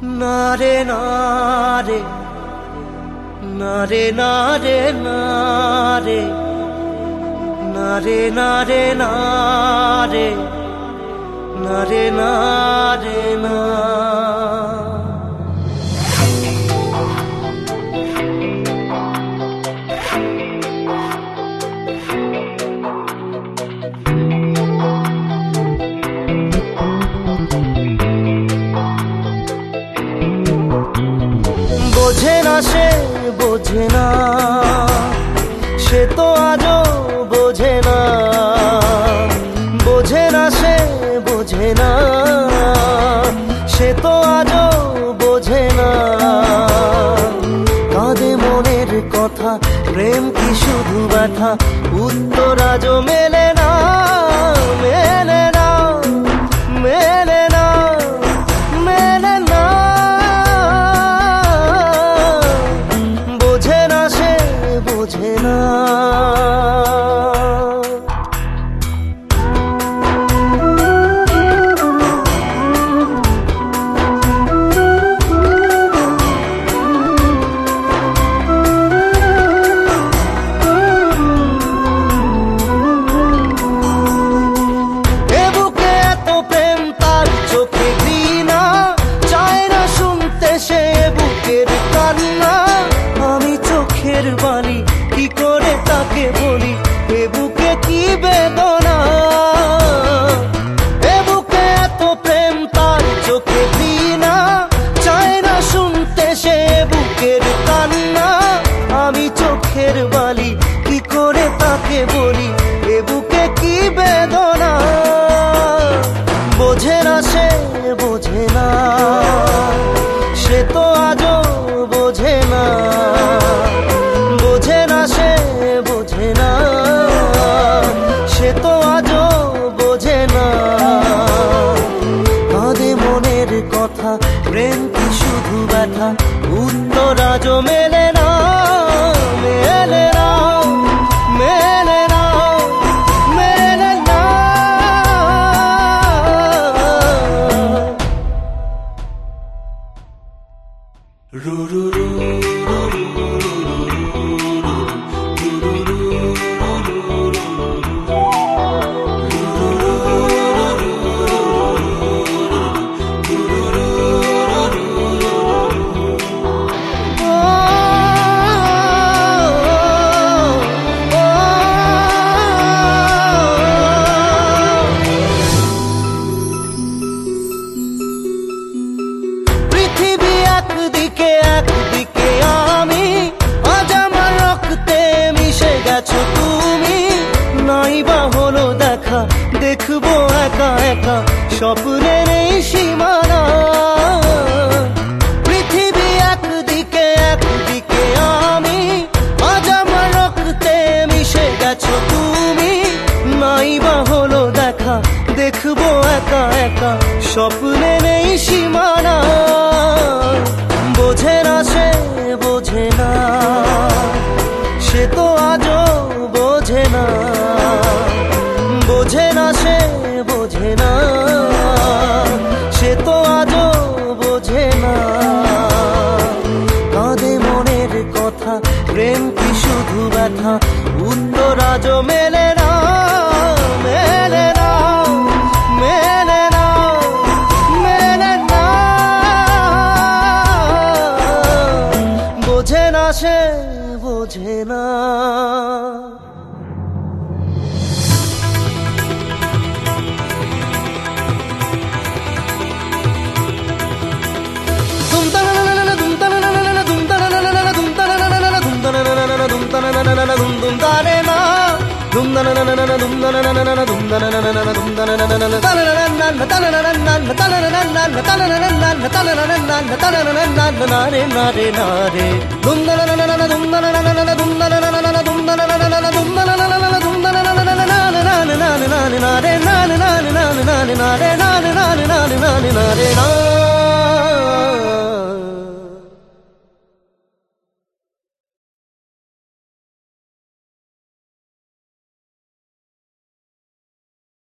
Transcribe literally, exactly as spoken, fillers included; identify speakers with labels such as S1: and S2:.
S1: নারে নারে নারে নারে নারে নারে নারে নারে নারে নারে না বোঝে না সে বোঝে না সে তো আজও বোঝে না বোঝে না সে বোঝে না সে তো আজও বোঝে না কাঁদে মনের কথা প্রেম কি শুধু ব্যথা উত্তর আজও মেলে না মেলে না মেলে না মেলে না বোঝে না সে বোঝে না বাণী কি করে তাকে বলি এ বুকে কি বেদনা এ বুকে এত প্রেম তার চোখে দিনা চায় না শুনতে সে বুকের কান্না আমি চোখের বালি কি করে তাকে বলি এ বুকে কি বেদনা বোঝে না সে বোঝে না সে তো আজও বোঝে না বোঝে না সে বোঝে না সে তো আজও বোঝে না কাঁদে মনের কথা প্রেম কি শুধু ব্যথা উত্তর আজও মেলে না মেলে না মেলে না মেলে না রু রু রু দেখবো একা একা স্বপ্নের এই সীমানা পৃথিবী একদিকে একদিকে আমি আজ আমার রক্তে মিশে গেছো তুমি নাই বা হলো দেখা দেখবো একা একা স্বপ্নের এই সীমানা বোঝে না সে বোঝে না সে তো আজও বোঝে না বোঝে না সে বোঝে না সে তো আজও বোঝে না কাঁদে মনের কথা প্রেম কি শুধু ব্যথা উত্তর আজও মেলে না মেলে না মেলে না মেলে না বোঝে না সে বোঝে না dum da na na dum da na na na na dum da na na na dum da na na na dum da na na na na ta na na na ta na na na ta na na na ta na na na ta na na na ta na na na na re na re na re dum da na na na dum da na na na dum da na na na dum da na na na dum da na na na dum da na na na na na na na na na re na na na